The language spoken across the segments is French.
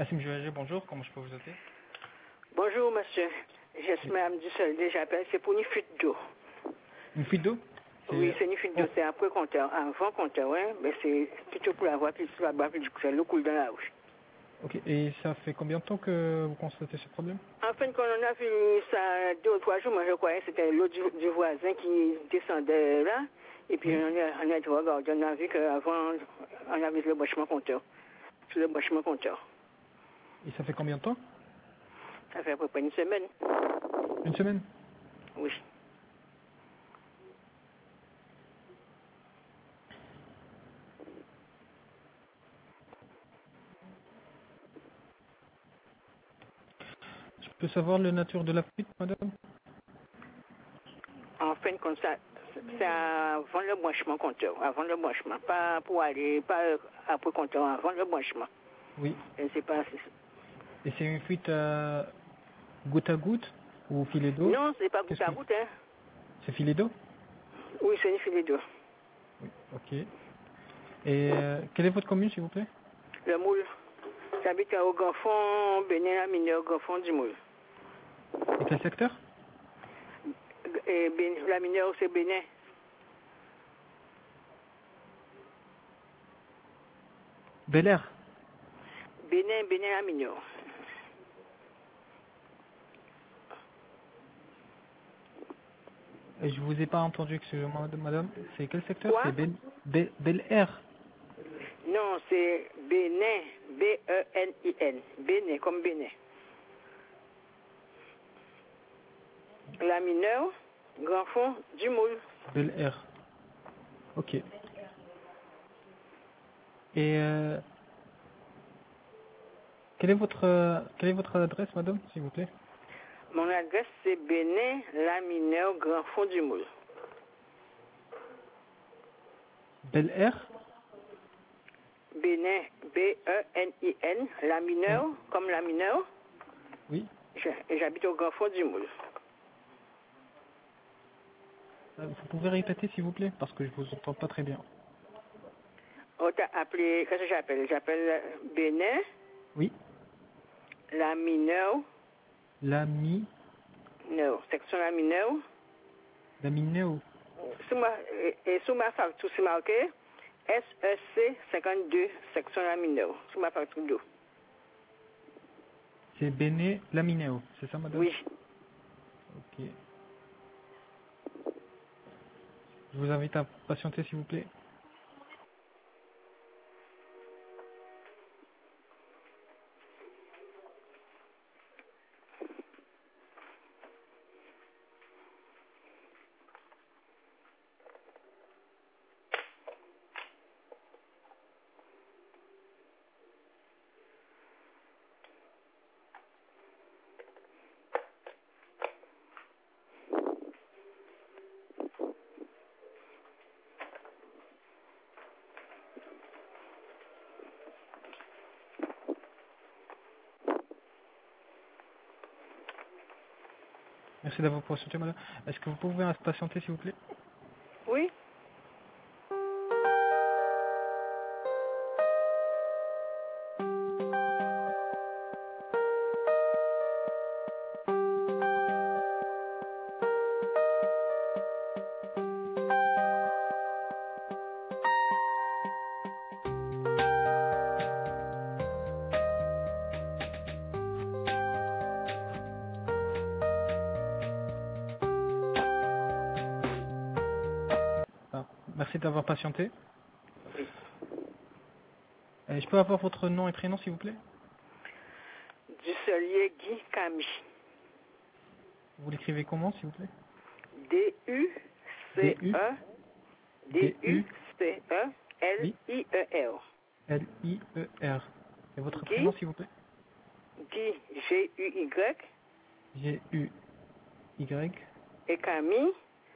Nassim Jouager, bonjour, comment je peux vous aider? Bonjour, monsieur. J'espère me dire j'appelle, c'est pour une fuite d'eau. Une fuite d'eau? Oui, c'est une fuite d'eau, c'est après compteur, avant compteur, ouais, mais c'est plutôt pour avoir plus de boire, du coup, l'eau coule dans la bouche. Ok, et ça fait combien de temps que vous constatez ce problème? En fin de compte, on a vu ça 2 ou 3 jours, moi je croyais que c'était l'eau du voisin qui descendait là, et puis on a été regarder, on a vu qu'avant, on avait le branchement compteur, sur le branchement compteur. Et ça fait combien de temps? Ça fait à peu près une semaine. Une semaine? Oui. Je peux savoir la nature de la fuite, madame? En fin de compte, c'est avant le branchement compteur, avant le branchement, pas pour aller, pas après compteur, avant le branchement. Oui. Je ne sais pas si... Et c'est une fuite goutte à goutte ou filet d'eau? Non, c'est pas goutte à goutte, hein. C'est filet d'eau? Oui, c'est une filet d'eau. Oui, ok. Et quelle est votre commune, s'il vous plaît? Le moule. J'habite au Grand Fond, Bénin, la mineur, Grand Fond du moule. Et quel secteur? Et la mineur, c'est Bénin. Bel Air? Bénin, la mineur. Et je vous ai pas entendu, excusez-moi, madame. C'est quel secteur? Quoi? C'est Bel Air? Non, c'est Bénin, B-E-N-I-N. Bénin, comme Bénin. La mineur, Grand Fond du moule. Bel Air. Ok. Et quelle est votre adresse, madame, s'il vous plaît? Mon adresse, c'est Bénin, la mineur, Grand Fond du moule. Bel Air? Bénin, B-E-N-I-N, la mineur, Oui. comme la mineur. Oui. J'habite au Grand Fond du moule. Vous pouvez répéter, s'il vous plaît, parce que je vous entends pas très bien. On t'a appelé, qu'est-ce que j'appelle? J'appelle Bénin, Oui. la mineur, La section la mineur. mineur. Sous ma facture, c'est marqué SEC 52, section la mineur, sous ma facture d'eau. C'est Béné la mineur, c'est ça, madame? Oui. Ok. Je vous invite à patienter, s'il vous plaît. Merci d'avoir patienté, madame. Est-ce que vous pouvez patienter, s'il vous plaît? Oui. Ah, merci d'avoir patienté. Oui. Je peux avoir votre nom et prénom, s'il vous plaît? Dusselier Guy Camille. Vous l'écrivez comment, s'il vous plaît? D-U-C-E Oui. L-I-E-R. L-I-E-R. Et votre Guy, prénom, s'il vous plaît? Guy, G-U-Y. G-U-Y. Et Camille,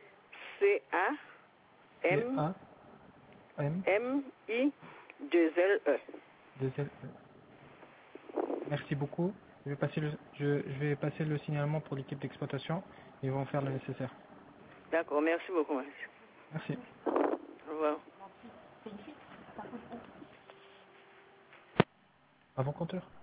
C-A-M. C-A-M. M-I-2-L-E. 2-L-E. Merci beaucoup. Je vais passer le signalement pour l'équipe d'exploitation. Ils vont faire le nécessaire. D'accord, merci beaucoup, monsieur. Merci. Au revoir. Avant compteur.